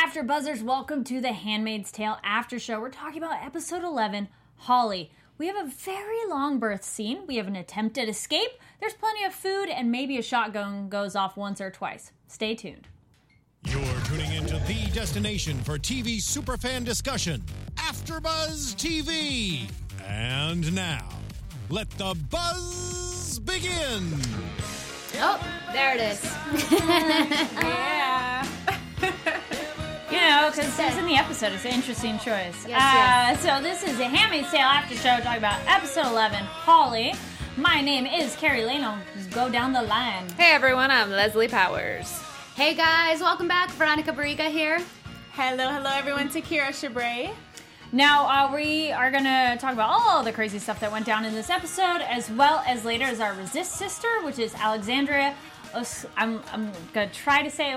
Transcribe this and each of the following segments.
After Buzzers, welcome to The Handmaid's Tale After Show. We're talking about episode 11, Holly. We have a very long birth scene. We have an attempted escape. There's plenty of food, and maybe a shotgun goes off once or twice. Stay tuned. You're tuning into the destination for TV superfan discussion, AfterBuzz TV. And now, let the buzz begin. Oh, there it is. Yeah. You know, because it's in the episode. It's an interesting choice. Yes. So this is The Handmaid's Tale After Show, talking about episode 11, Holly. My name is Carrie Lane. I'll just go down the line. Hey everyone, I'm Leslie Powers. Hey guys, welcome back. Veronica Barriga here. Hello everyone, Takira Shabray. Now, we are going to talk about all the crazy stuff that went down in this episode, as well as later as our Resist sister, which is Alexandria. I'm going to try to say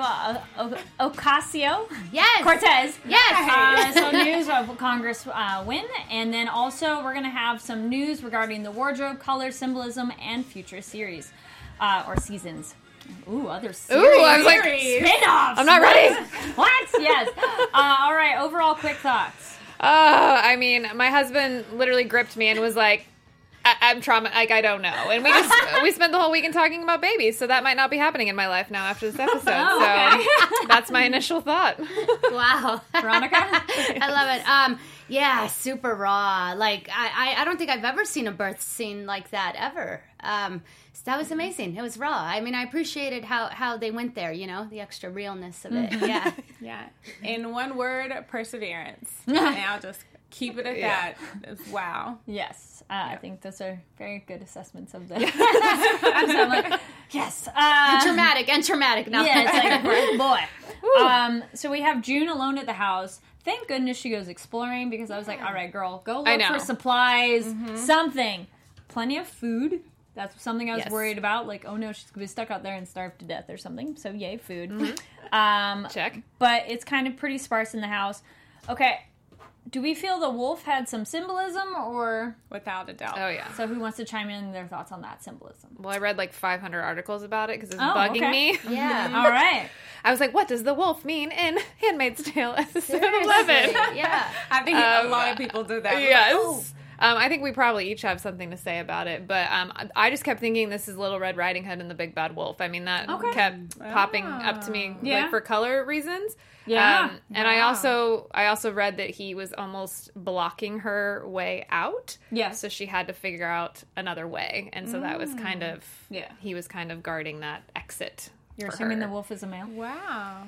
Ocasio. Yes. Cortez. Yes. So news of Congress win. And then also we're going to have some news regarding the wardrobe, color, symbolism, and future series or seasons. Ooh, other series. Ooh, I was like, spin-offs. I'm not ready. What? Yes. All right, overall quick thoughts. I mean, my husband literally gripped me and was like, I'm trauma. Like, I don't know. And we spent the whole weekend talking about babies, so that might not be happening in my life now after this episode. So that's my initial thought. Wow. Veronica? I love it. Yeah, super raw. Like, I don't think I've ever seen a birth scene like that, ever. So that was amazing. It was raw. I mean, I appreciated how they went there, you know, the extra realness of it. Yeah. Yeah. In one word, perseverance. And I'll just keep it at that. It's wow. Yes. I think those are very good assessments of the I'm like, yes. And traumatic. No. Yeah, it's like, boy. So we have June alone at the house. Thank goodness she goes exploring, because I was like, all right, girl, go look for supplies, something. Plenty of food. That's something I was worried about. Like, oh no, she's going to be stuck out there and starve to death or something. So yay, food. Check. But it's kind of pretty sparse in the house. Okay. Do we feel the wolf had some symbolism, or? Without a doubt. Oh, yeah. So who wants to chime in their thoughts on that symbolism? Well, I read like 500 articles about it because it's bugging me. Yeah. All right. I was like, what does the wolf mean in Handmaid's Tale episode Seriously. 11? Yeah. I think a lot of people do that. Yes. I think we probably each have something to say about it, but I just kept thinking this is Little Red Riding Hood and the Big Bad Wolf. I mean, that kept popping up to me like, for color reasons. Yeah. And I also read that he was almost blocking her way out. Yeah. So she had to figure out another way. And so that was kind of, he was kind of guarding that exit. You're for assuming her. the wolf is a male? Wow.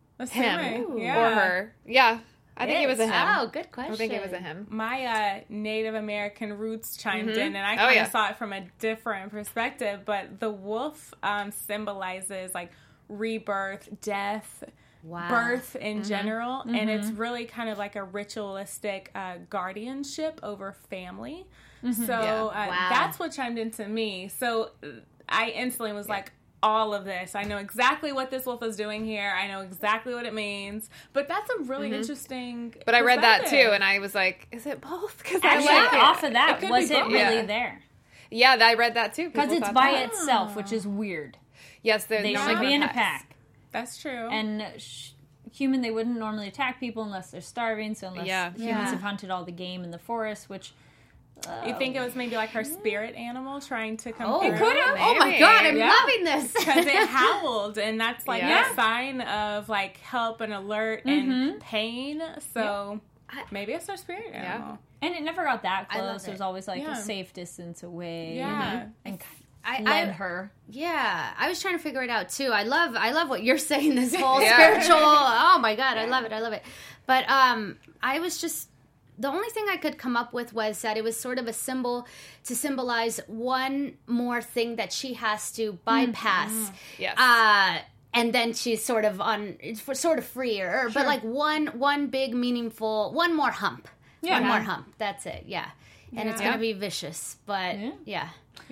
Him. Yeah. Or her. Yeah. I think it was a him. Oh, good question. I think it was a him. My Native American roots chimed in, and I kind of saw it from a different perspective. But the wolf symbolizes like rebirth, death, birth in general, and it's really kind of like a ritualistic guardianship over family. So that's what chimed into me. So I instantly was like, all of this. I know exactly what this wolf is doing here. I know exactly what it means. But that's a really interesting But I read that too, and I was like, is it both? Because I Actually, like it. off of that, was it both. really there? Yeah, I read that too. Because it's by itself, which is weird. Yes, They should be in a pack. That's true. And they wouldn't normally attack people unless they're starving, so unless humans have hunted all the game in the forest, which... you think it was maybe like her spirit animal trying to come Oh, through? it could have. Oh my God, I'm loving this. Because it howled, and that's like a sign of like help and alert and pain. So maybe it's her spirit animal. And it never got that I love close. It was it. always like a safe distance away. Yeah. And I led her. Yeah, I was trying to figure it out too. I love what you're saying. This whole spiritual. Oh my God, I love it. But I was just. The only thing I could come up with was that it was sort of a symbol to symbolize one more thing that she has to bypass. Yes. And then she's sort of freer, but like one big meaningful, one more hump. Yeah. One more hump. That's it. Yeah. And it's going to be vicious, but yeah.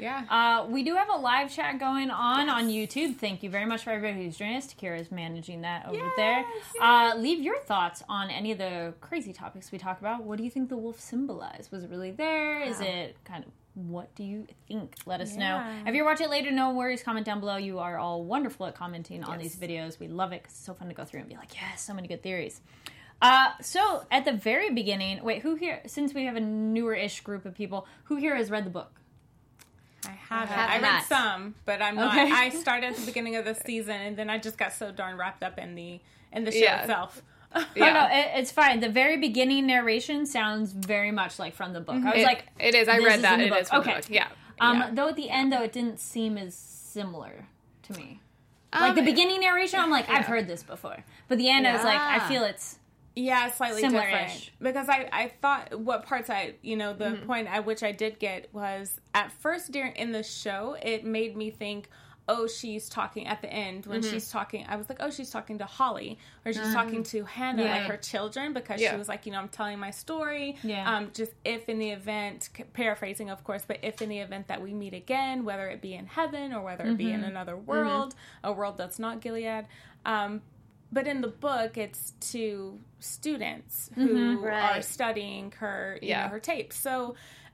We do have a live chat going on YouTube. Thank you very much for everybody who's joining us. Takira is managing that over there. Leave your thoughts on any of the crazy topics we talk about. What do you think the wolf symbolized? Was it really there? Is it kind of what do you think? Let us know. If you watch it later, no worries. Comment down below. You are all wonderful at commenting on these videos. We love it because it's so fun to go through and be like, yes, so many good theories. So at the very beginning, wait, who here, since we have a newer-ish group of people, who here has read the book? I haven't. I read some, but I'm not. I started at the beginning of the season, and then I just got so darn wrapped up in the show itself. Oh, no, it's fine. The very beginning narration sounds very much like from the book. I was like, it is. I read that. It is from the book. Yeah. Though at the end, though, it didn't seem as similar to me. Like the beginning narration, I'm like, I've heard this before. But the end, I was like, I feel it's slightly different. Because I thought what parts the point at which I did get was at first in the show, it made me think, oh, she's talking at the end when she's talking. I was like, oh, she's talking to Holly, or she's talking to Hannah, like her children, because she was like, I'm telling my story. Just if in the event, paraphrasing, of course, but if in the event that we meet again, whether it be in heaven or whether it be in another world, a world that's not Gilead. But in the book, it's to students who are studying her, her tapes. So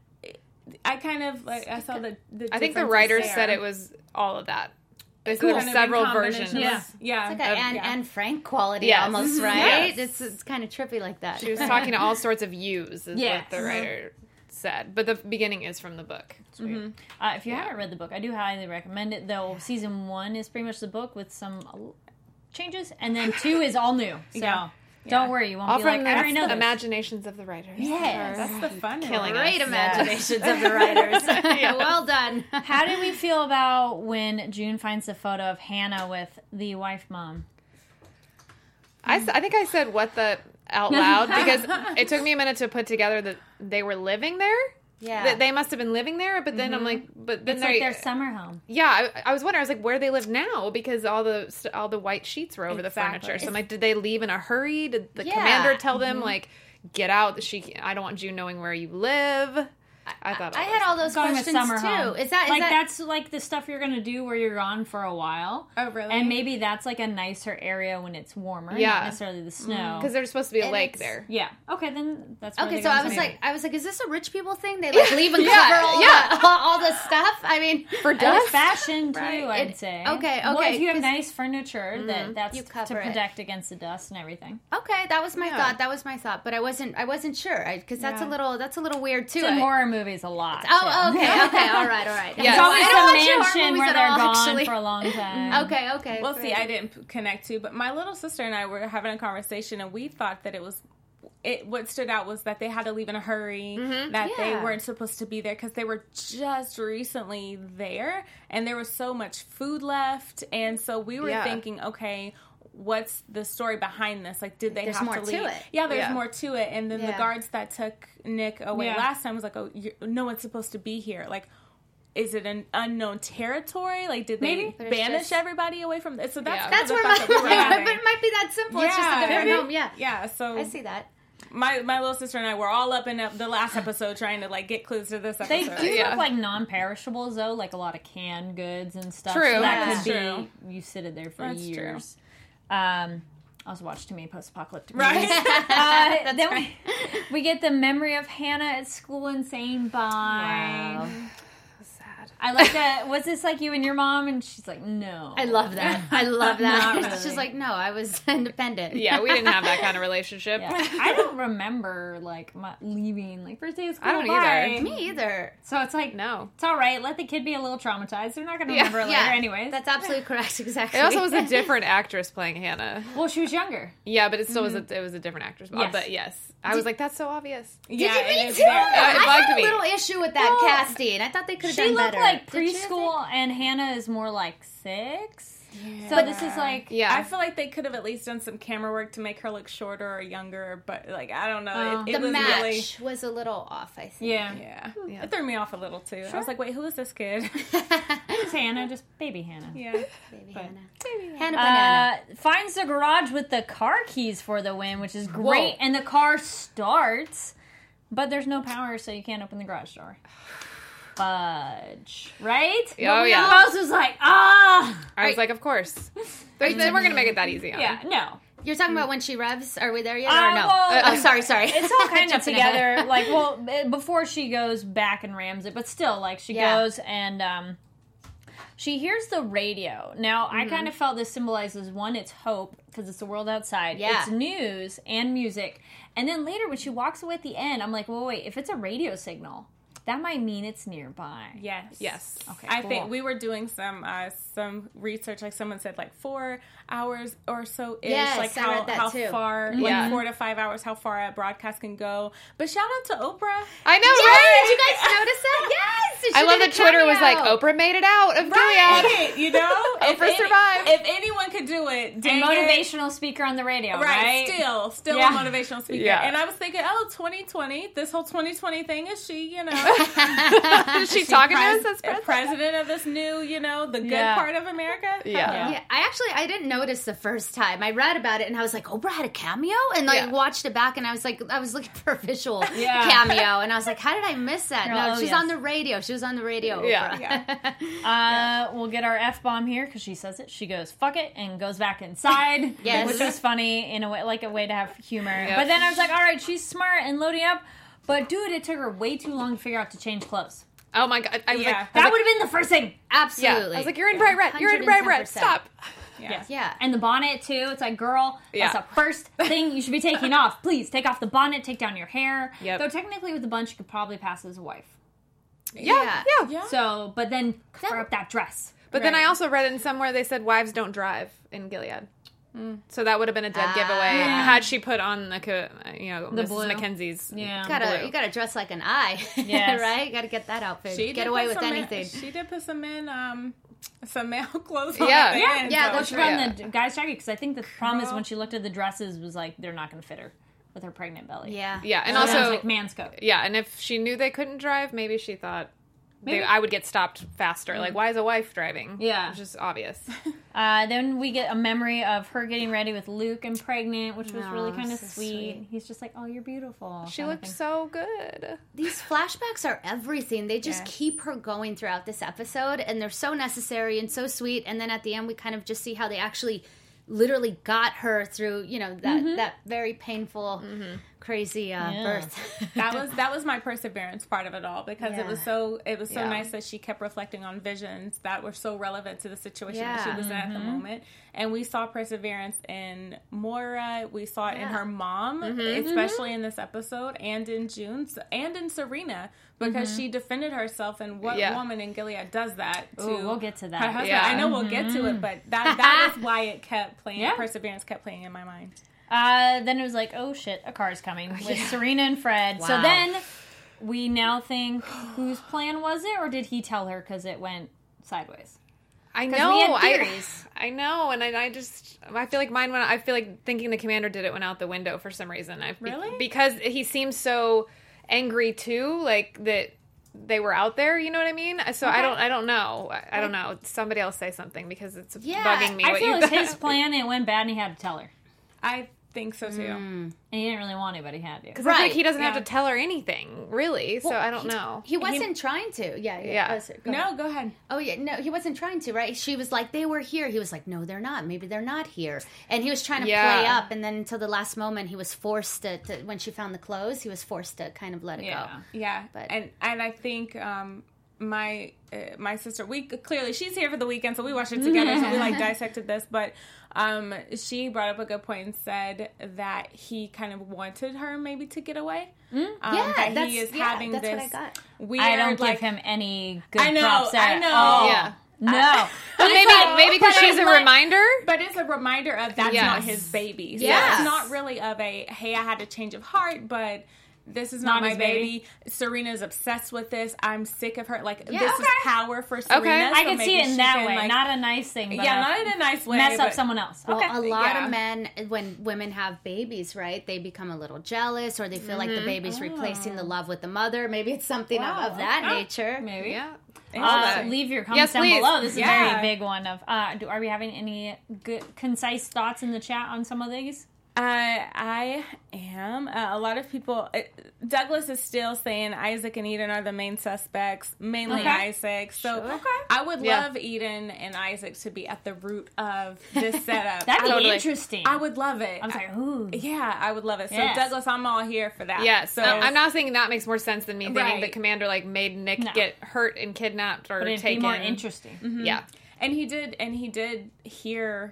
I kind of I saw the I think the writers said it was all of that. There's several versions. It's like Anne Frank quality almost, right? Yes. It's kind of trippy like that. She was talking to all sorts of yous, is what the writer said. But the beginning is from the book. If you haven't read the book, I do highly recommend it, though. Season 1 is pretty much the book with some changes, and then 2 is all new. So don't worry, you won't all be like, I already know this. Imaginations of the writers. Yes. That's the fun. Great imaginations of the writers. Well done. How did we feel about when June finds the photo of Hannah with the wife mom? I think I said what the out loud because it took me a minute to put together that they were living there. Yeah, they must have been living there, but then I'm like, but then it's like their summer home. Yeah, I was wondering. I was like, where do they live now? Because all the white sheets were over the furniture. So I'm like, did they leave in a hurry? Did the commander tell them like, get out? I don't want June knowing where you live. I thought I had all those questions too. Home. Is that that's like the stuff you're gonna do where you're gone for a while? Oh, really? And maybe that's like a nicer area when it's warmer, not necessarily the snow. Because there's supposed to be a lake there. Yeah. Okay, then that's okay. So I was like, is this a rich people thing? They like leave and cover all the stuff. I mean, for dust, fashion too. I'd say. Okay. Well, if you have nice furniture, that's to protect against the dust and everything. Okay, that was my thought. That was my thought, but I wasn't sure because that's a little weird too. It's in horror movies a lot. Oh, okay, all right. Yeah, it's always a mansion where they're gone for a long time. Okay. Well, see, I didn't connect to, but my little sister and I were having a conversation, and we thought that what stood out was that they had to leave in a hurry, that they weren't supposed to be there because they were just recently there, and there was so much food left, and so we were thinking, okay, what's the story behind this? Like, did they have to leave? To it. Yeah, there's more to it. And then the guards that took Nick away last time was like, oh, no one's supposed to be here. Like, is it an unknown territory? Like, did they banish everybody away from this? So that's where but it might be that simple. It's just a different home. Yeah, so I see that. My little sister and I were all up in the last episode trying to like get clues to this episode. They do look like non-perishables though, like a lot of canned goods and stuff. True, so that could be you sit there for years. True. I also watched too many post-apocalyptic movies. Right. Then we get the memory of Hannah at school and saying bye. Wow. Sad. I like that. Was this like you and your mom? And she's like, no. I love that. Really. She's like, no, I was independent. Yeah, we didn't have that kind of relationship. Yeah. I don't remember like leaving like first day of school. I don't either. Me either. So it's like, no, it's all right. Let the kid be a little traumatized. They're not going to remember it later anyways. That's absolutely correct. Exactly. It also was a different actress playing Hannah. Well, she was younger. Yeah, but it still was a different actress. Yes. But yes, I was like, that's so obvious. Yeah, it is. I had a little issue with that casting. I thought they could have done better. She looked like preschool, and Hannah is more like 6. Yeah. So this is like... Yeah. I feel like they could have at least done some camera work to make her look shorter or younger, but like, I don't know. The match was a little off, I think. Yeah. It threw me off a little too. Sure. I was like, wait, who is this kid? It's Hannah, just baby Hannah. Yeah. Baby Hannah. Hannah Banana. Finds the garage with the car keys for the win, which is great. Whoa. And the car starts, but there's no power, so you can't open the garage door. Fudge. Right? Oh, yeah. I was like, I was like, of course. We're going to make it that easy on no. You're talking about when she revs? Are we there yet or no? Well, sorry. It's all kind of together. Like, well, before she goes back and rams it, but still, like, she goes and she hears the radio. Now, I kind of felt this symbolizes, one, it's hope, because it's the world outside. Yeah. It's news and music. And then later, when she walks away at the end, I'm like, well, wait, if it's a radio signal, that might mean it's nearby. Yes. Okay, I think we were doing some research, like someone said, like 4 hours or so ish, like how far, like 4 to 5 hours, how far a broadcast can go. But shout out to Oprah. I know, right? Did you guys notice that? Yes. I love that Twitter was like, Oprah made it out of Gilead. You know, Oprah survived. If anyone could do it, a motivational speaker on the radio, right? Still a motivational speaker. Yeah. And I was thinking, 2020, this whole 2020 thing, is she, you know? Is she talking to us as president of this new, you know, the good part of America? Yeah. I didn't notice the first time. I read about it and I was like, Oprah had a cameo? And watched it back and I was looking for a visual cameo. And I was like, how did I miss that? She's on the radio. She was on the radio, Oprah. We'll get our F-bomb here because she says it. She goes, fuck it, and goes back inside. Which was funny in a way, like a way to have humor. Yep. But then I was like, all right, she's smart and loading up. But, dude, it took her way too long to figure out to change clothes. Oh, my God. I was like, that would have been the first thing. Absolutely. I was like, you're in bright red. You're in bright red. Stop. Yeah. And the bonnet, too. It's like, girl, that's the first thing you should be taking off. Please, take off the bonnet. Take down your hair. Yep. Though, technically, with the bunch, you could probably pass as a wife. Yeah. So, but then, cover up that dress. But then I also read in somewhere they said wives don't drive in Gilead. So that would have been a dead giveaway had she put on the Mrs. blue. Mackenzie's. Yeah, you gotta dress like an eye, right? You gotta get that outfit. Get away with anything. She did put some male clothes on. Those from the guy's jacket because I think the problem is when she looked at the dresses was like they're not going to fit her with her pregnant belly. Yeah, and so also it was like man's coat. Yeah, and if she knew they couldn't drive, maybe she thought. I would get stopped faster. Like, why is a wife driving? Yeah. Which is obvious. Then we get a memory of her getting ready with Luke and pregnant, which was really kind of sweet. He's just like, oh, you're beautiful. She looked so good. These flashbacks are everything. They just keep her going throughout this episode, and they're so necessary and so sweet. And then at the end, we kind of just see how they actually literally got her through, that very painful, crazy birth. that was my perseverance part of it all because it was so nice that she kept reflecting on visions that were so relevant to the situation that she was in at the moment. And we saw perseverance in Moira. We saw it in her mom, especially in this episode, and in June, and in Serena, because she defended herself. And what woman in Gilead does that to we'll get to that. her husband? I know we'll get to it, but that is why it kept playing. Perseverance kept playing in my mind. Then it was like, oh shit, a car's coming with Serena and Fred. Wow. So then we now think whose plan was it, or did he tell her because it went sideways? I know. We had theories. I know, and I feel like mine went. I feel like thinking the commander did it went out the window for some reason. Really? Because he seems so angry too, like that they were out there. You know what I mean? So I don't know. I don't know. Somebody else say something because it's bugging me. I feel it was his plan, and it went bad, and he had to tell her. I think so too. And he didn't really want to, but he had to. Because I think he doesn't have to tell her anything, really. So I don't know. He wasn't trying to. Yeah. Go ahead. Oh yeah, no, he wasn't trying to. Right? She was like, they were here. He was like, no, they're not. Maybe they're not here. And he was trying to play up. And then until the last moment, he was forced to when she found the clothes, he was forced to kind of let it go. Yeah. But and I think. My sister, she's here for the weekend, so we watched it together. So we dissected this, but she brought up a good point and said that he kind of wanted her maybe to get away. That he is having this what I got. Weird. I don't give him any good props there. I know. Oh. Yeah. No. But maybe because she's a reminder. But it's a reminder of that's not his baby. So it's not really of a, hey, I had a change of heart, but this is not my baby. Serena's obsessed with this. I'm sick of her. This is power for Serena. Okay. I can see it in that way. Not a nice thing. But not in a nice way. Mess up someone else. Well, a lot of men, when women have babies, right, they become a little jealous or they feel like the baby's replacing the love with the mother. Maybe it's something of that nature. Maybe. Yeah. Leave your comments down below. This is a very big one. Are we having any good, concise thoughts in the chat on some of these? I am. A lot of people... Douglas is still saying Isaac and Eden are the main suspects, mainly Isaac. So I would love Eden and Isaac to be at the root of this setup. That'd be interesting. I would love it. I was like, ooh. Yeah, I would love it. So Douglas, I'm all here for that. Yes. So I'm not saying that makes more sense than me thinking the commander made Nick get hurt and kidnapped or taken. It'd be more interesting. Mm-hmm. Yeah. And he did hear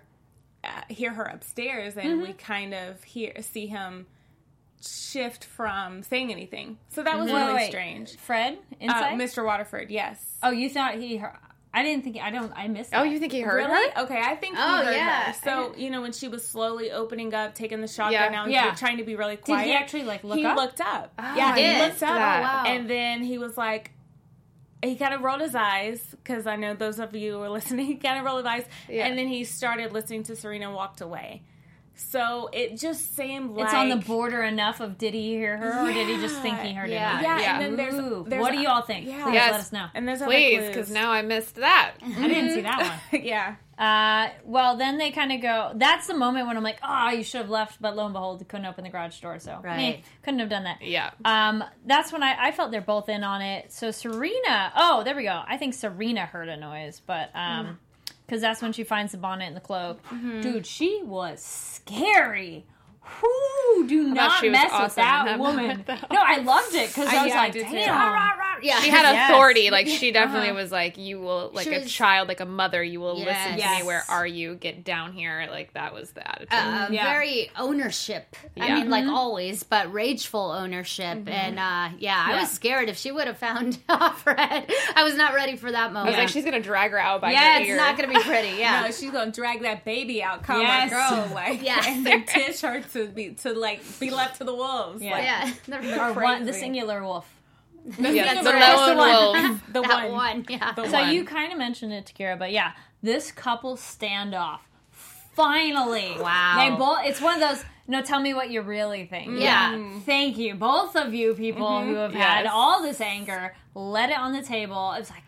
her upstairs, and we kind of see him shift from saying anything. So that was really strange. Fred inside? Mr. Waterford, yes. Oh, you thought he heard... I didn't think... I missed that. Oh, you think he heard her? Okay, I think he heard her. So, when she was slowly opening up, taking the shotgun out, he was trying to be really quiet. Did he actually, look up? He looked up. Oh, he looked up. Oh, wow. And then he was like... He kind of rolled his eyes, because I know those of you who are listening, he kind of rolled his eyes, and then he started listening to Serena and walked away. So it just seemed like... It's on the border enough of did he hear her, or did he just think he heard it? Yeah, and then there's what do you all think? Yeah. Please let us know. And there's Please, because now I missed that. I didn't see that one. Yeah. Well, then they kind of go... That's the moment when I'm like, oh, you should have left, but lo and behold, you couldn't open the garage door, so... couldn't have done that. Yeah. That's when I felt they're both in on it. So Serena... Oh, there we go. I think Serena heard a noise, but... Because that's when she finds the bonnet and the cloak. Mm-hmm. Dude, she was scary. Whoo, do not mess with that woman. No, I loved it because I was like, damn. Yeah. She had authority. Like, she definitely was like, you will, like a child, like a mother, you will listen to me. Where are you? Get down here. Like, that was the attitude. Very ownership. I mean, like always, but rageful ownership. And, I was scared if she would have found Fred. I was not ready for that moment. I was like, she's going to drag her out by her ear. It's not going to be pretty. Yeah. No, she's going to drag that baby out, calm her girl away. And then teach her to be left to the wolves. Yeah. Or the singular wolf. The lone wolf. The one. Yeah. So you kind of mentioned it, Takira, but this couple standoff. Finally. Wow. They both. It's one of those. No, tell me what you really think. Yeah. Thank you, both of you people who have had all this anger. Let it on the table. It was like.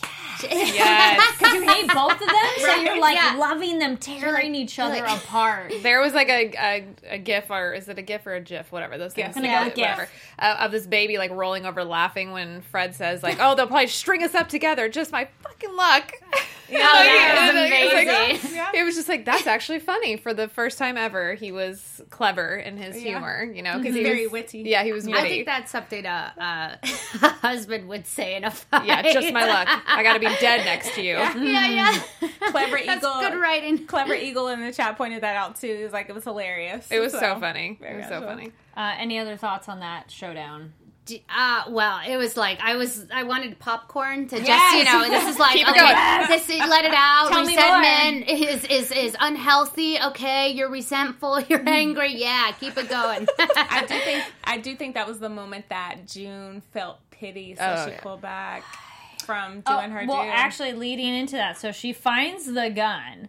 Yes. Because you hate both of them, so you're loving them, tearing each other apart. There was like a gif, or is it a gif or a gif? Whatever those things. I'm gonna go with gif. Of this baby like rolling over laughing when Fred says like, "Oh, they'll probably string us up together. Just my fucking luck." That was amazing. It was just like, that's actually funny. For the first time ever, he was clever in his humor, because he's very witty. Yeah, he was witty. I think that's something a husband would say in a fight. Yeah, just my luck. I got to be dead next to you. Yeah. Clever Eagle. That's good writing. Clever Eagle in the chat pointed that out too. He was like, it was hilarious. It was so funny. It was so funny. Any other thoughts on that showdown? Well, it was like I wanted popcorn to just this is like let it out. Tell Resentment is unhealthy. Okay, you're resentful. You're angry. Yeah, keep it going. I do think that was the moment that June felt pity, so she pulled back from doing her. Well, actually, leading into that, so she finds the gun.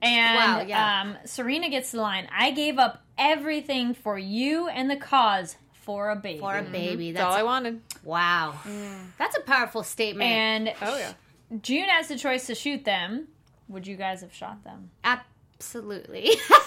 And Serena gets the line, I gave up everything for you and the cause for a baby. For a baby. That's all I wanted. Wow. That's a powerful statement. And June has the choice to shoot them. Would you guys have shot them? Absolutely.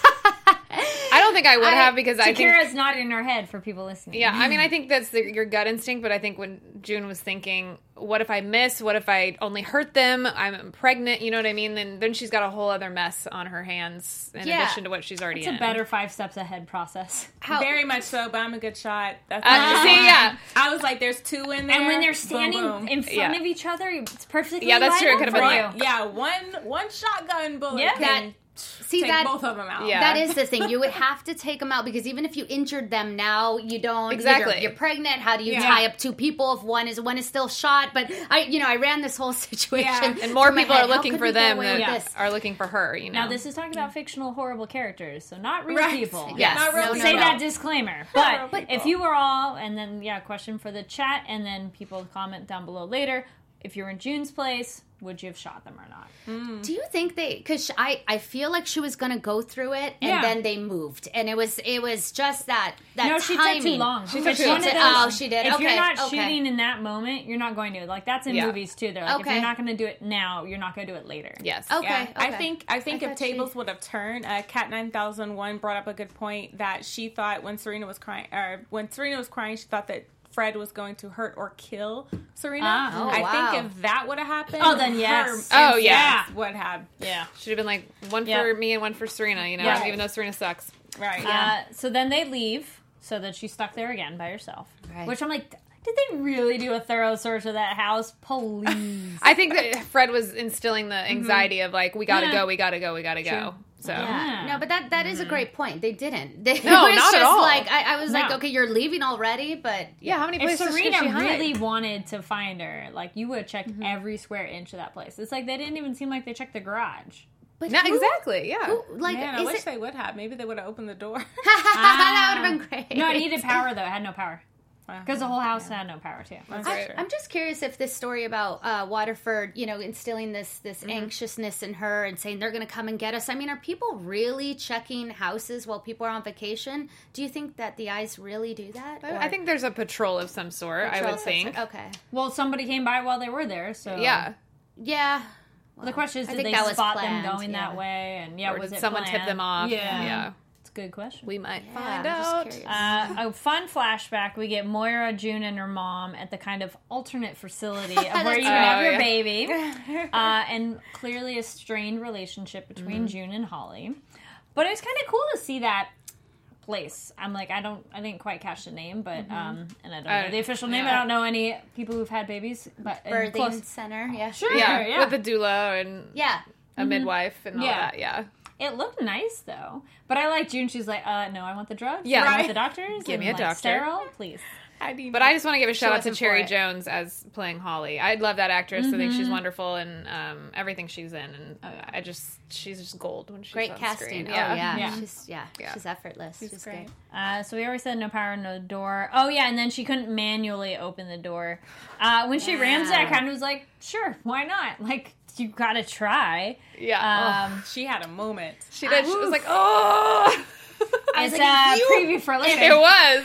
I don't think I would have, because I think Takira's not in her head for people listening. Yeah, I mean, I think that's your gut instinct, but I think when June was thinking, what if I miss? What if I only hurt them? I'm pregnant, you know what I mean? Then she's got a whole other mess on her hands in addition to what she's already in. It's a better 5 steps ahead process. Very much so, but I'm a good shot. That's I was like, there's 2 in there. And when they're standing in front of each other, it's perfectly that's true. It could have been you. Yeah, one shotgun bullet can take both of them out. Yeah. That is the thing. You would have to take them out, because even if you injured them now, you don't. Exactly. You're pregnant. How do you tie up 2 people if one is still shot? But I ran this whole situation, and more people are looking for them than are looking for her. Now this is talking about fictional, horrible characters, so not real people. Yes. Not real. Say that disclaimer. But if you were all, and then question for the chat, and then people comment down below later. If you're in June's place, would you have shot them or not? Do you think because I feel like she was going to go through it and then they moved and it was just that no, she took too long. She did. If you're not shooting in that moment, you're not going to. Like, that's in movies too. They're like, if you're not going to do it now, you're not going to do it later. Yes. Okay. Yeah. I think if tables would have turned, Cat 9001 brought up a good point that she thought when Serena was crying, she thought that Fred was going to hurt or kill Serena. I think if that would have happened, then yes. would have. Yeah. Should have been like one for me and one for Serena, you know, even though Serena sucks. Right. Yeah. So then they leave, so that she's stuck there again by herself. Right. Which I'm like, did they really do a thorough search of that house? Please. I think that Fred was instilling the anxiety of like, we gotta go, we gotta go, we gotta go. So no, but that is a great point. They didn't. No, not at all. Like I was like, okay, you're leaving already, but how many places if Serena did she hide? really wanted to find her, like you would have checked every square inch of that place. It's like they didn't even seem like they checked the garage. But no, exactly. Yeah. I wish they would have. Maybe they would have opened the door. That would have been great. No, it needed power though. It had no power. Because the whole house had no power too. I'm just curious if this story about Waterford, instilling this anxiousness in her and saying they're going to come and get us. I mean, are people really checking houses while people are on vacation? Do you think that the eyes really do that? I think there's a patrol of some sort. I would think. Okay. Well, somebody came by while they were there, so yeah. Well, the question is, did they spot them going that way? And or was did it someone planned? tip them off? Yeah. Good question. We might find out. A fun flashback. We get Moira, June, and her mom at the kind of alternate facility of where you have your baby, and clearly a strained relationship between June and Holly. But it was kind of cool to see that place. I'm like, I didn't quite catch the name, but and I don't know the official name. I don't know any people who've had babies, but birthing center. Yeah, sure. Yeah, with the doula and a midwife and all that. Yeah. It looked nice, though. But I like June. She's like, no, I want the drugs. Yeah. I want the doctors. Give me a doctor. Sterile, please. But I just want to give a shout out to Cherry Jones as playing Holly. I love that actress. I think she's wonderful in everything she's in. And she's just gold when she's great on casting. Screen. Yeah. She's effortless. She's great. So we already said no power, no door. Oh, yeah, and then she couldn't manually open the door. When she rams it, I kind of was like, sure, why not? Like, you gotta try. Yeah. She had a moment. She did. She was like, oh. It's a preview for later. It was.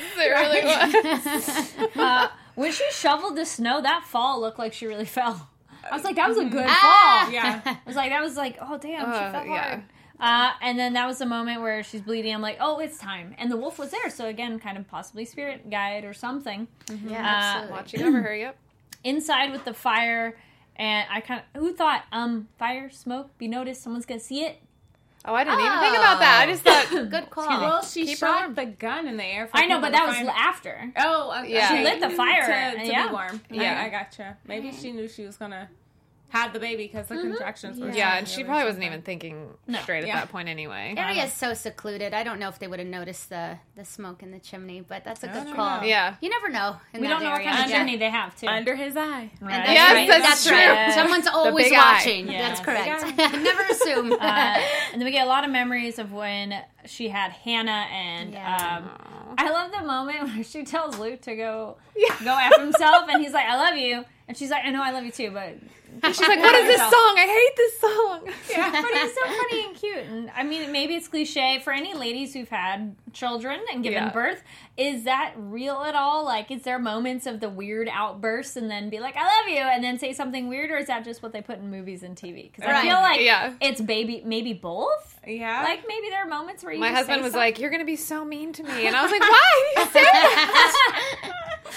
It really was. When she shoveled the snow, that fall looked like she really fell. I was like, that was a good fall. Yeah. I was like, oh, damn, she fell hard. And then that was the moment where she's bleeding. I'm like, oh, it's time. And the wolf was there. So again, kind of possibly spirit guide or something. Yeah, absolutely. Watching over her, yep. Inside with the fire. And I who thought, fire, smoke, be noticed, someone's going to see it? Oh, I didn't even think about that. I just thought, good call. Well, she shot the gun in the air. I know, but that was after. Oh, okay. Yeah. She lit the fire to be warm. Yeah, I gotcha. Maybe she knew she was gonna have the baby because the contractions were. Yeah, and she probably wasn't even thinking straight at that point anyway. Area is so secluded. I don't know if they would have noticed the smoke in the chimney, but that's a good call. Yeah, you never know. We don't know what kind of chimney they have too. Under his eye. Right. That's true. Right. Someone's always watching. Yeah. That's correct. Never assume. And then we get a lot of memories of when she had Hannah, and I love the moment where she tells Luke to go after himself, and he's like, "I love you," and she's like, "I know I love you too," but. And she's like, what is this song? I hate this song. Yeah, but he's so funny and cute. And I mean, maybe it's cliche for any ladies who've had children and given birth. Is that real at all? Like, is there moments of the weird outbursts and then be like, I love you, and then say something weird? Or is that just what they put in movies and TV? Because I feel like it's maybe both. Yeah. Like, maybe there are moments where you My just husband was something. like, you're going to be so mean to me. And I was like, why? You say that?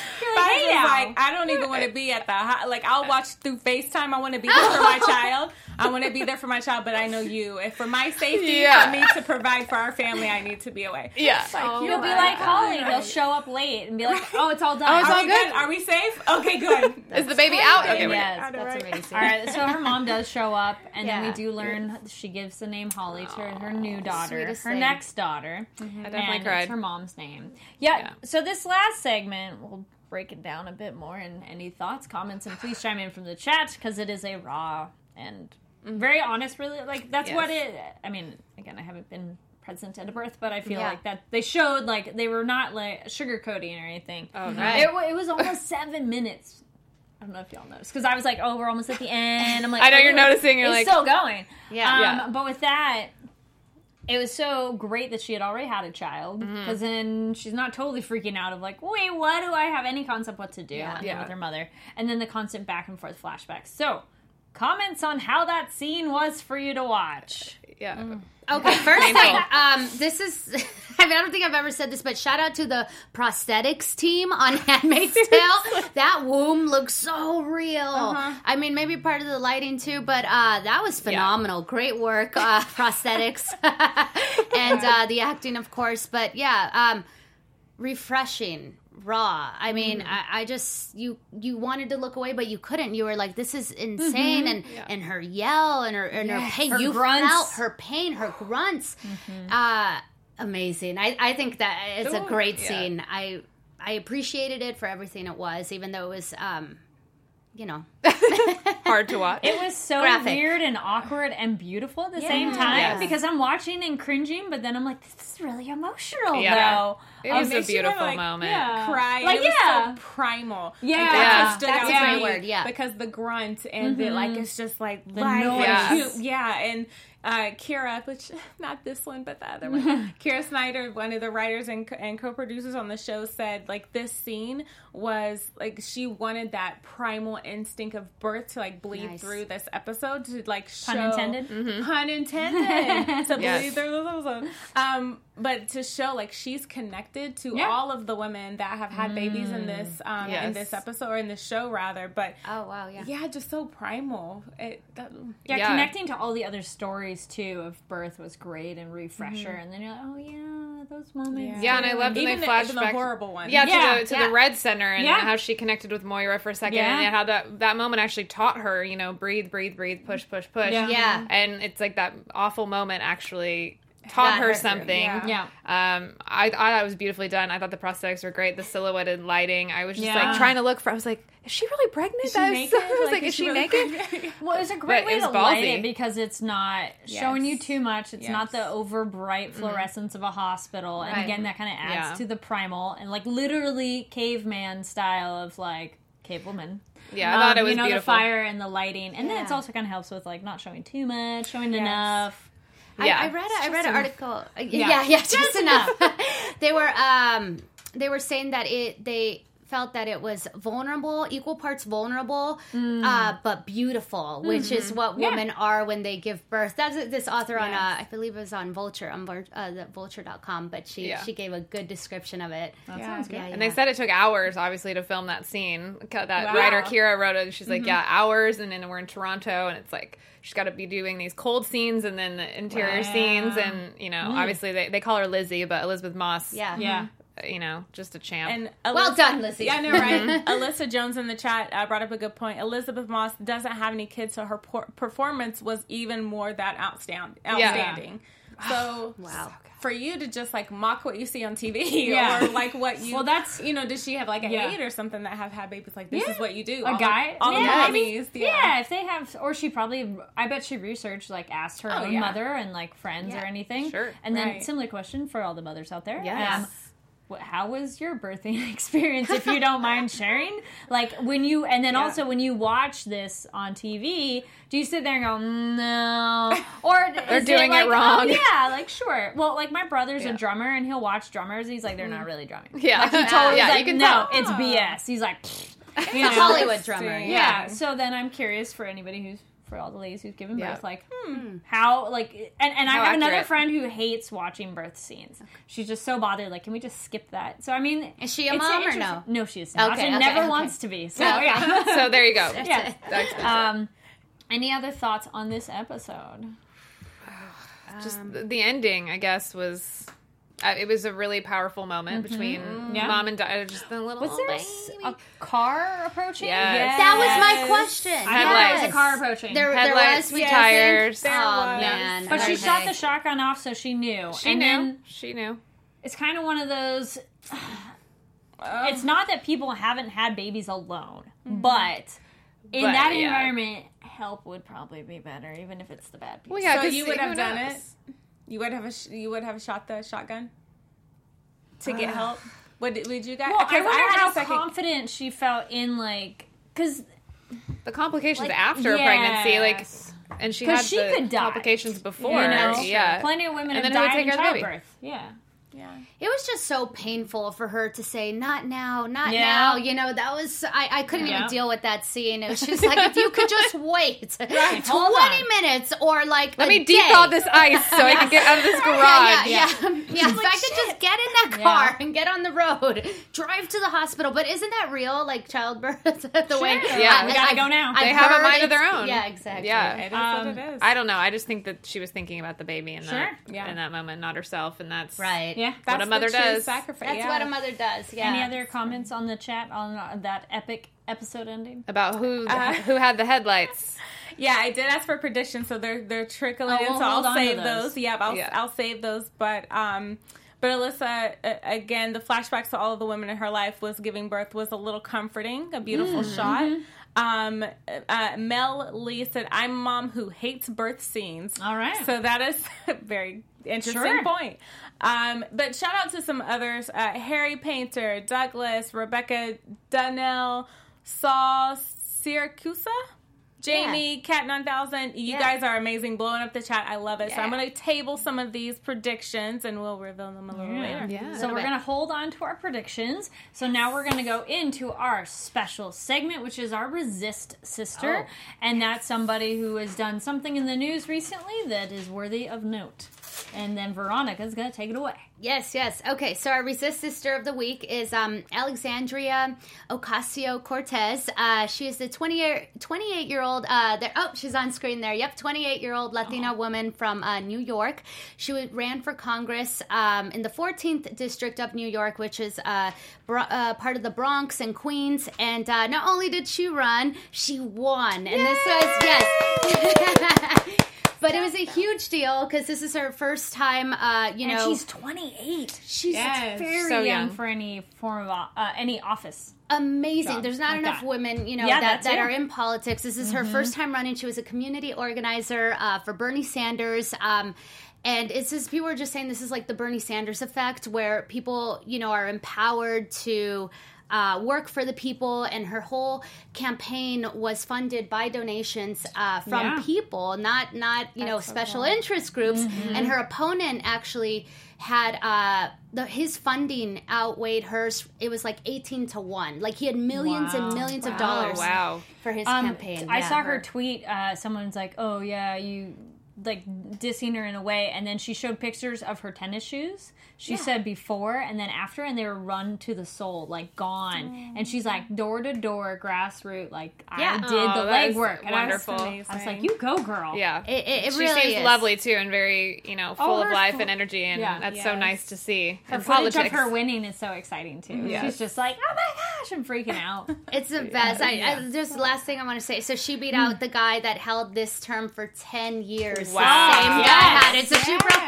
I don't even want to be at the I'll watch through FaceTime. I want to be there for my child. I want to be there for my child, but I know you. If for my safety, for me to provide for our family, I need to be away. Yeah. You'll be like Holly. They'll show up late and be like, oh, it's all done. Oh, it's all good? Are we safe? Okay, good. Is the baby out? Okay, yes, that's amazing. All right, so her mom does show up, and then we do learn she gives the name Holly to her new daughter, her next daughter. I definitely cried. It's her mom's name. Yeah, so this last segment, we'll break it down a bit more, and any thoughts, comments, and please chime in from the chat, because it is a raw and very honest, really, like, that's what it, I mean, again, I haven't been present at a birth, but I feel like that they showed, like, they were not, like, sugarcoating or anything. Oh, right. It was almost 7 minutes I don't know if y'all noticed. Because I was like, oh, we're almost at the end. I'm like, I know you're noticing. You're it's like... still going. Yeah. But with that, it was so great that she had already had a child. Because then she's not totally freaking out of like, wait, what do I have any concept what to do? And then with her mother. And then the constant back and forth flashbacks. So, comments on how that scene was for you to watch. Yeah. Okay, first thing, this is, I don't think I've ever said this, but shout out to the prosthetics team on Handmaid's Tale. That womb looks so real. I mean, maybe part of the lighting too, but that was phenomenal. Yeah. Great work, prosthetics. And the acting, of course. But yeah, refreshing. Raw. I mean, I just you wanted to look away, but you couldn't. You were like, "This is insane!" And her yell and her pain. Her you grunts. felt her pain, her grunts. Amazing. I think that it's a great scene. I appreciated it for everything it was, even though it was, hard to watch. It was so weird and awkward and beautiful at the same time because I'm watching and cringing, but then I'm like, this is really emotional though. It was a beautiful moment. Cry. Like, it was so primal. That's a great word. Yeah, because the grunt and the like, it's just like the noise. And Kira, which not this one, but the other one. Kira Snyder, one of the writers and co-producers on the show, said like this scene was like she wanted that primal instinct of birth to like bleed through this episode to like show pun intended to bleed through this episode. But to show like she's connected to all of the women that have had babies in this in this episode or in this show rather. But just so primal. Connecting to all the other stories too of birth was great and refresher. And then you're like, oh yeah, those moments. Yeah, and I loved when they flashed to back the horrible one. To the Red Center and how she connected with Moira for a second and how that moment actually taught her, breathe, push. Yeah. And it's like that awful moment actually taught her something. I thought it was beautifully done. I thought the prosthetics were great. The silhouetted lighting. I was just like trying to look for. I was like, is she really pregnant? Is she naked? I was like, is she naked? Well, it's a great way to light it because it's not showing you too much. It's not the over bright fluorescence of a hospital. And again, that kind of adds to the primal and like literally caveman style of like cave woman. Yeah, I thought it was beautiful. The fire and the lighting, and then it's also kind of helps with like not showing too much, showing enough. I read an article. Just enough. They were saying that they felt that it was vulnerable, equal parts vulnerable, but beautiful, which is what women are when they give birth. That's this author on, I believe it was on Vulture, on the vulture.com, but she gave a good description of it. That sounds good. And they said it took hours, obviously, to film that scene. That writer, Kira, wrote it. She's like, hours, and then we're in Toronto, and it's like, she's got to be doing these cold scenes and then the interior scenes, and, obviously they call her Lizzie, but Elizabeth Moss. Yeah. Just a champ. And well done, Lizzie. Yeah, I know, right? Alyssa Jones in the chat brought up a good point. Elizabeth Moss doesn't have any kids, so her performance was even more that outstanding. So, for you to just like mock what you see on TV or like what you... Well, that's... does she have like a maid or something that have had babies like, this is what you do? A guy? All the mommies. Yeah, if they have... Or she probably... I bet she researched, like, asked her own mother and like friends or anything. Sure. And then similar question for all the mothers out there. Yes. How was your birthing experience, if you don't mind sharing? Like, when you... And then also, when you watch this on TV, do you sit there and go, no? Or they're doing it wrong. Yeah, like, sure. Well, like, my brother's a drummer, and he'll watch drummers. He's like, they're not really drumming. Yeah. Like, he totally you like, can no, tell. it's BS. He's like... It's a Hollywood drummer. Yeah. So then I'm curious for anybody who's... For all the ladies who've given birth, like, how, like, and I have another friend who hates watching birth scenes. She's just so bothered, like, can we just skip that? So, I mean... Is she a mom or no? No, she is not. She never wants to be. So, So, there you go. Any other thoughts on this episode? Just the ending, I guess, was... it was a really powerful moment between mom and dad. Just a little Was there a car approaching? Yes. That was my question. There was a car approaching. There Headlights, was tires. Man. But she shot the shotgun off, so she knew. She knew. It's kind of one of those... it's not that people haven't had babies alone, but in that environment, help would probably be better, even if it's the bad people. Well, yeah, because you would have done it. You would have shot the shotgun to get help. Would you guys? Well, I wonder how confident she felt in like because the complications after pregnancy, like, and she had the complications before. Yeah, plenty of women have died in childbirth. Yeah. Yeah. It was just so painful for her to say, not now, not now. You know, that was, I couldn't even deal with that scene. It was just like, if you could just wait 20 minutes or like let me de-thaw this ice so I can get out of this garage. Yeah. If I could just get in that car and get on the road, drive to the hospital. But isn't that real? Like childbirth? the way. Yeah, we gotta go now. They have a mind of their own. Yeah, exactly. Yeah. It is what it is. I don't know. I just think that she was thinking about the baby in that moment, not herself. And that's right. Yeah. What a mother does. Sacrifice. That's what a mother does. Yeah. Any other comments on the chat on that epic episode ending? About who had the headlights? Yeah, I did ask for predictions, so they're trickling in. So I'll save those. Yeah, I'll save those. But Alyssa, again, the flashbacks to all of the women in her life was giving birth was a little comforting, a beautiful shot. Mel Lee said, "I'm a mom who hates birth scenes." All right, so that is a very interesting point. But shout out to some others: Harry Painter, Douglas, Rebecca Dunnell, Saul Siracusa, Jamie, Cat 9000. You guys are amazing, blowing up the chat. I love it. So I'm going to table some of these predictions, and we'll reveal them a little later. Yeah. So we're going to hold on to our predictions. So now we're going to go into our special segment, which is our Resist Sister. And that's somebody who has done something in the news recently that is worthy of note. And then Veronica's going to take it away. Yes. Okay, so our Resist Sister of the Week is Alexandria Ocasio-Cortez. She is the 28-year-old, she's on screen there. Yep, 28-year-old Latina woman from New York. She ran for Congress in the 14th District of New York, which is part of the Bronx and Queens. And not only did she run, she won. And this was, yes. But it was a huge deal because this is her first time, And she's 28. She's very so young for any form of any office. Amazing. Job. There's not enough women, that are in politics. This is her first time running. She was a community organizer for Bernie Sanders. And it's just, people are just saying this is like the Bernie Sanders effect where people, are empowered to work for the people, and her whole campaign was funded by donations from people, not special interest groups. And her opponent actually had his funding outweighed hers. It was like 18-1. Like he had millions and millions of dollars for his campaign. I saw her tweet. Someone's like, "Oh yeah, you." Like dissing her in a way, and then she showed pictures of her tennis shoes. She said before and then after, and they were run to the soul, like gone. And she's like door to door, grassroots. Like I did the legwork. Wonderful. I was like, you go, girl. Yeah, it she really seems is lovely too, and very full of life and energy, and that's so nice to see. Her footage of her winning is so exciting too. She's just like, oh my gosh, I'm freaking out. It's the best. There's the last thing I want to say. So she beat out the guy that held this term for 10 years. Wow. The same guy had it, so she broke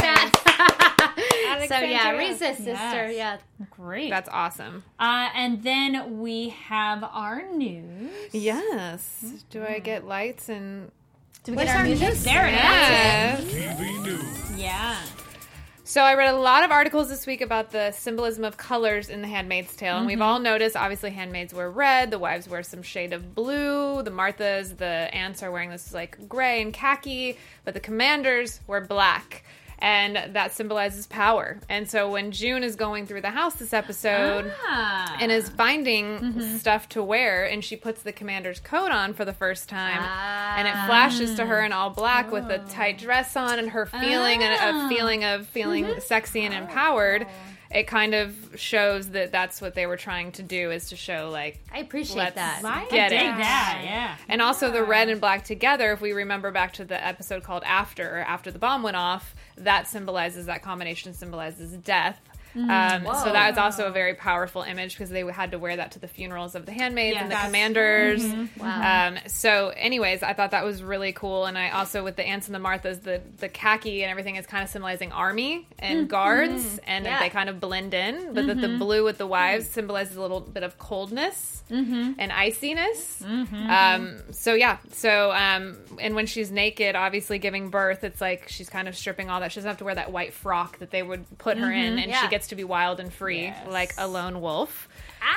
that. So yeah, Resist Sister. Yeah, great. That's awesome. And then we have our news. Yes. Do I get lights and? Do we get our music? There it is. TV news. Yeah. So I read a lot of articles this week about the symbolism of colors in The Handmaid's Tale. And we've all noticed, obviously, handmaids wear red. The wives wear some shade of blue. The Marthas, the aunts are wearing this like gray and khaki. But the commanders wear black. And that symbolizes power. And so when June is going through the house this episode and is finding stuff to wear, and she puts the commander's coat on for the first time, and it flashes to her in all black with a tight dress on, and her feeling a feeling of feeling sexy and empowered. It kind of shows that that's what they were trying to do, is to show, like, I appreciate that. Get it. Yeah. And also the red and black together, if we remember back to the episode called After the bomb went off, that combination symbolizes death. So that is also a very powerful image, because they had to wear that to the funerals of the handmaids and the commanders. Wow. So anyways, I thought that was really cool. And I also, with the aunts and the Marthas, the khaki and everything is kind of symbolizing army and guards, and that they kind of blend in. But that the blue with the wives symbolizes a little bit of coldness and iciness. And when she's naked, obviously giving birth, it's like she's kind of stripping all that. She doesn't have to wear that white frock that they would put her in, and she gets gets to be wild and free like a lone wolf.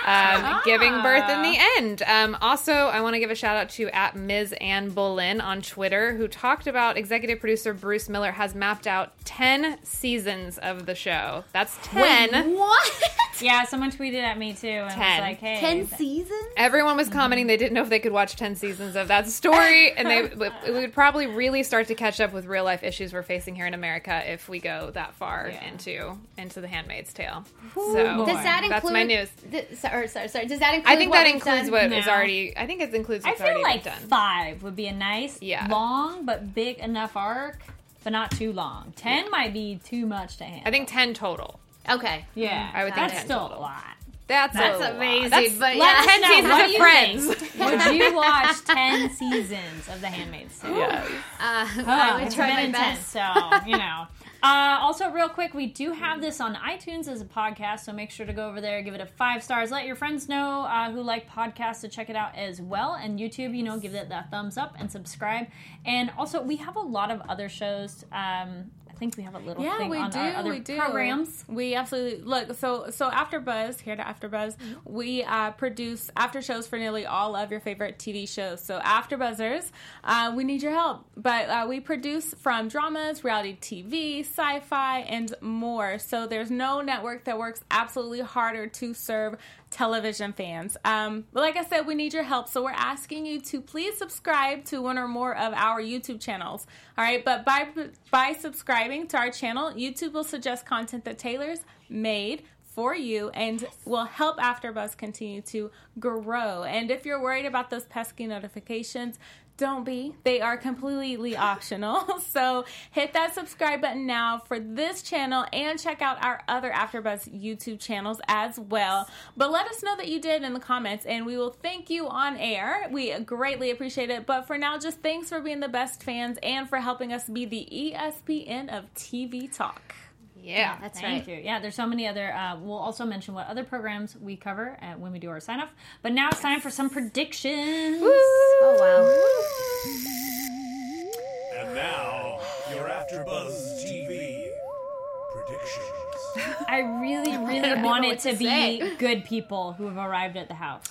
Ah. Giving birth in the end. Also, I want to give a shout out to @Ms. Anne Boleyn on Twitter, who talked about executive producer Bruce Miller has mapped out 10 seasons of the show. That's 10. Wait, what? Yeah, someone tweeted at me too and 10. was like, hey. 10 seasons? Everyone was commenting they didn't know if they could watch 10 seasons of that story, and it would probably really start to catch up with real life issues we're facing here in America if we go that far into The Handmaid's Tale. So does that include? that's my news. Sorry. Does that include? I think what that we've includes done? what is already. I think it includes I what's feel already like been done. 5 would be a nice, long but big enough arc, but not too long. 10 might be too much to handle. I think 10 total. Okay. Yeah, I would think that's 10 still total. a lot. That's a amazing. That's but Let us 10 know, seasons what of do you Friends. think? Would you watch 10 seasons of The Handmaid's Tale? Yes. I would It's try been my intense, best. so, you know. Also, real quick, we do have this on iTunes as a podcast, so make sure to go over there, give it a 5 stars. Let your friends know who like podcasts to check it out as well. And YouTube, you know, give it that thumbs up and subscribe. And also, we have a lot of other shows. I think we have a little thing on our other programs. We absolutely look. So AfterBuzz, here to AfterBuzz, we produce after shows for nearly all of your favorite TV shows. So AfterBuzzers, we need your help. But we produce from dramas, reality TV, sci-fi, and more. So there's no network that works absolutely harder to serve television fans. But like I said, we need your help. So we're asking you to please subscribe to one or more of our YouTube channels. All right. But by subscribing to our channel, YouTube will suggest content that Taylor's made for you and will help AfterBuzz continue to grow. And if you're worried about those pesky notifications, don't be. They are completely optional. So hit that subscribe button now for this channel and check out our other AfterBuzz YouTube channels as well. But let us know that you did in the comments and we will thank you on air. We greatly appreciate it. But for now, just thanks for being the best fans and for helping us be the ESPN of TV talk. Yeah, that's Thank you. Yeah, there's so many other. We'll also mention what other programs we cover when we do our sign off. But now it's time for some predictions. Woo! Oh wow! And now your AfterBuzz TV predictions. I really want it to be good people who have arrived at the house.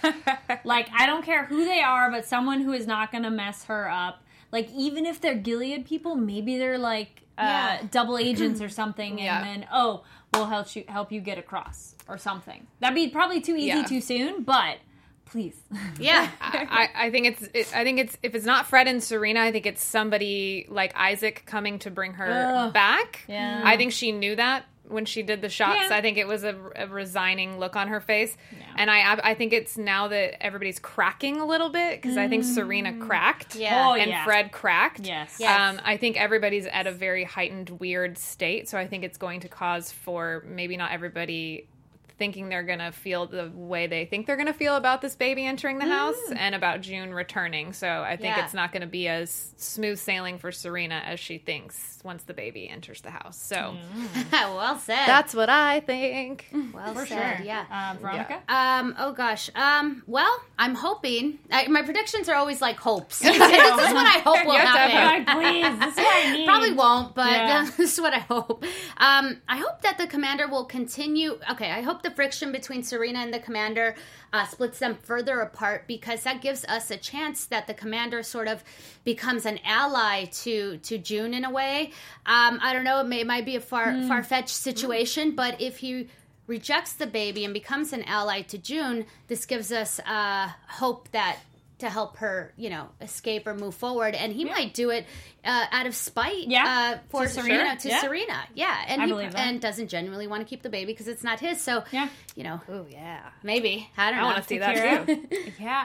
Like, I don't care who they are, but someone who is not going to mess her up. Like, even if they're Gilead people, maybe they're like double agents or something, and then we'll help you get across or something. That'd be probably too easy too soon, but please. Yeah, I think it's if it's not Fred and Serena, I think it's somebody like Isaac coming to bring her back. Yeah, I think she knew that when she did the shots. Yeah. I think it was a resigning look on her face. Yeah. And I think it's now that everybody's cracking a little bit because I think Serena cracked and Fred cracked. Yes. I think everybody's at a very heightened, weird state. So I think it's going to cause for maybe not everybody thinking they're going to feel the way they think they're going to feel about this baby entering the house and about June returning. So I think it's not going to be as smooth sailing for Serena as she thinks once the baby enters the house. So well said. that's what I think. Well for said. sure. Yeah. Veronica? Oh gosh. Well, I'm hoping. My predictions are always like hopes. This is what I hope will happen. Please, this is what I need. Probably won't, but this is what I hope. I hope that the commander will continue. Okay, I hope the friction between Serena and the commander splits them further apart because that gives us a chance that the commander sort of becomes an ally to June in a way. I don't know. It might be a far-fetched situation, but if he rejects the baby and becomes an ally to June, this gives us hope that to help her, escape or move forward. And he might do it out of spite for Serena. Serena. Yeah. And I believe that. And doesn't genuinely want to keep the baby because it's not his. So, Oh, yeah. Maybe. I don't know. I want to see that too. Yeah.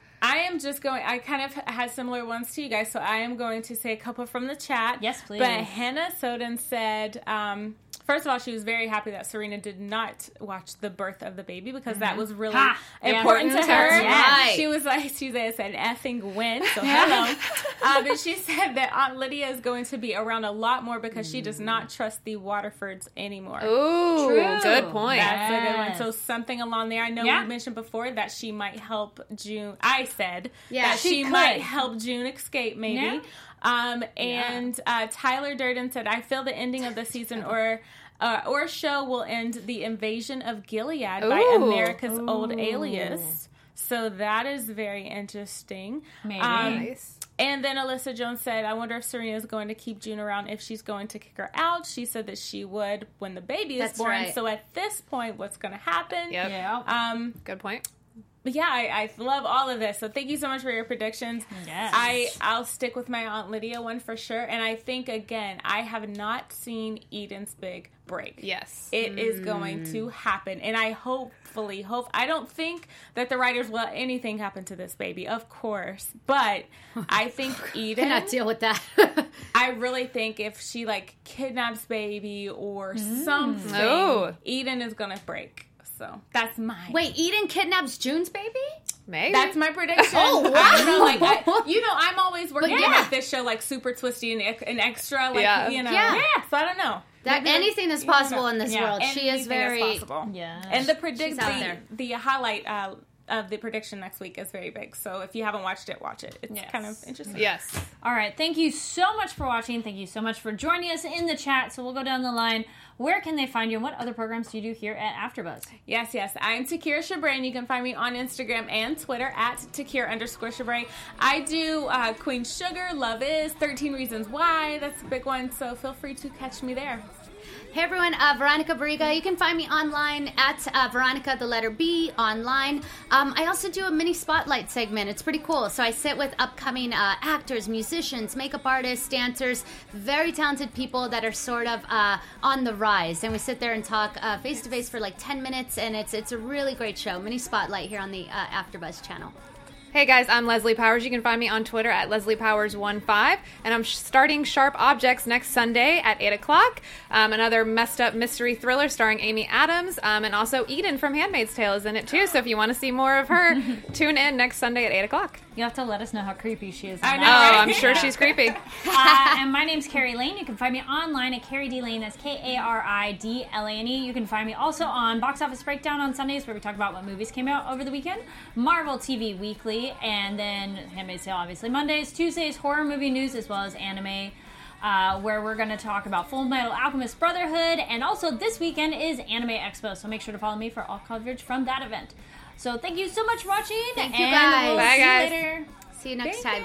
I am just going, I kind of had similar ones to you guys, so I am going to say a couple from the chat. Yes, please. But Hannah Soden said, first of all, she was very happy that Serena did not watch the birth of the baby because that was really important to her. Right. She was like, she said an effing win, so hello. But she said that Aunt Lydia is going to be around a lot more because she does not trust the Waterfords anymore. Ooh, good point. That's a good one. So something along there. I know we mentioned before that she might help June. I said that she might help June escape, maybe. And Tyler Durden said, I feel the ending of the season or or show will end the Invasion of Gilead by America's Old Alias. So that is very interesting. Maybe. Nice. And then Alyssa Jones said, I wonder if Serena is going to keep June around, if she's going to kick her out. She said that she would when the baby is born. Right. So at this point, what's going to happen? Yep. Yeah. Good point. But yeah, I love all of this. So thank you so much for your predictions. Yes. I'll stick with my Aunt Lydia one for sure. And I think, again, I have not seen Eden's big break. Yes. It is going to happen. And I hopefully hope. I don't think that the writers will let anything happen to this baby, of course. But I think Eden... cannot deal with that. I really think if she, like, kidnaps baby or something, Eden is going to break. So that's mine. Wait, Eden kidnaps June's baby? Maybe. That's my prediction. Oh, wow. I don't know, I'm always working at this show, like, super twisty and extra, like, you know. Yeah. So I don't know. That anything is possible in this world. She is very... Yeah. And the highlight of the prediction next week is very big. So if you haven't watched it, watch it. It's kind of interesting. Yes. All right. Thank you so much for watching. Thank you so much for joining us in the chat. So we'll go down the line. Where can they find you, and what other programs do you do here at AfterBuzz? Yes. I'm Takira Shabrae. You can find me on Instagram and Twitter at Takira_Shabrae. I do Queen Sugar, Love Is, 13 Reasons Why. That's a big one. So feel free to catch me there. Hey everyone, Veronica Barriga. You can find me online at Veronica, the letter B, online. I also do a mini spotlight segment. It's pretty cool. So I sit with upcoming actors, musicians, makeup artists, dancers, very talented people that are sort of on the rise. And we sit there and talk face-to-face for like 10 minutes, and it's a really great show. Mini spotlight here on the AfterBuzz channel. Hey guys, I'm Leslie Powers. You can find me on Twitter at LesliePowers15, and I'm starting Sharp Objects next Sunday at 8 o'clock. Another messed up mystery thriller starring Amy Adams, and also Eden from Handmaid's Tale is in it too, so if you want to see more of her, tune in next Sunday at 8 o'clock. You have to let us know how creepy she is. I know, right? I'm sure she's creepy. And my name's Carrie Lane. You can find me online at Carrie D. Lane. That's Karidlane. You can find me also on Box Office Breakdown on Sundays, where we talk about what movies came out over the weekend. Marvel TV Weekly, and then Handmaid's Tale, obviously, Mondays. Tuesdays, horror movie news, as well as anime, where we're going to talk about Full Metal Alchemist Brotherhood. And also this weekend is Anime Expo, so make sure to follow me for all coverage from that event. So thank you so much for watching. Thank you, guys. We'll Bye, see guys. you later. See you next time.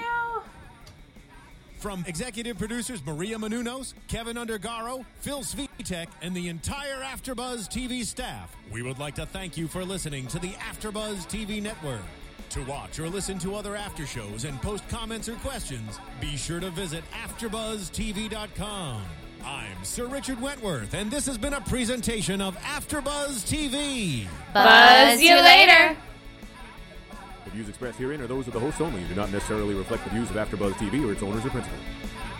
From executive producers Maria Menounos, Kevin Undergaro, Phil Svitek, and the entire AfterBuzz TV staff, we would like to thank you for listening to the AfterBuzz TV network. To watch or listen to other after shows and post comments or questions, be sure to visit AfterBuzzTV.com. I'm Sir Richard Wentworth, and this has been a presentation of AfterBuzz TV. Buzz you later. The views expressed herein are those of the hosts only and do not necessarily reflect the views of AfterBuzz TV or its owners or principals.